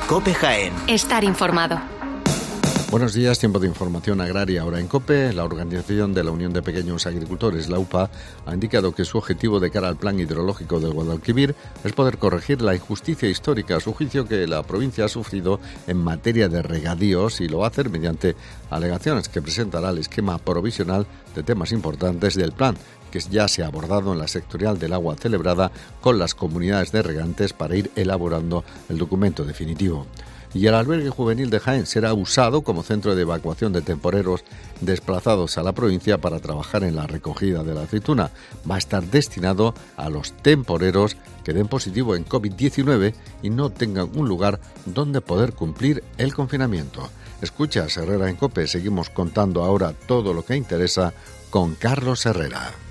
COPE Jaén. Estar informado. Buenos días, tiempo de información agraria ahora en COPE. La Organización de la Unión de Pequeños Agricultores, la UPA, ha indicado que su objetivo de cara al plan hidrológico del Guadalquivir es poder corregir la injusticia histórica, a su juicio, que la provincia ha sufrido en materia de regadíos, y lo va a hacer mediante alegaciones que presentará el esquema provisional de temas importantes del plan, que ya se ha abordado en la sectorial del agua celebrada con las comunidades de regantes para ir elaborando el documento definitivo. Y el albergue juvenil de Jaén será usado como centro de evacuación de temporeros desplazados a la provincia para trabajar en la recogida de la aceituna. Va a estar destinado a los temporeros que den positivo en COVID-19 y no tengan un lugar donde poder cumplir el confinamiento. Escuchas Herrera en COPE, seguimos contando ahora todo lo que interesa con Carlos Herrera.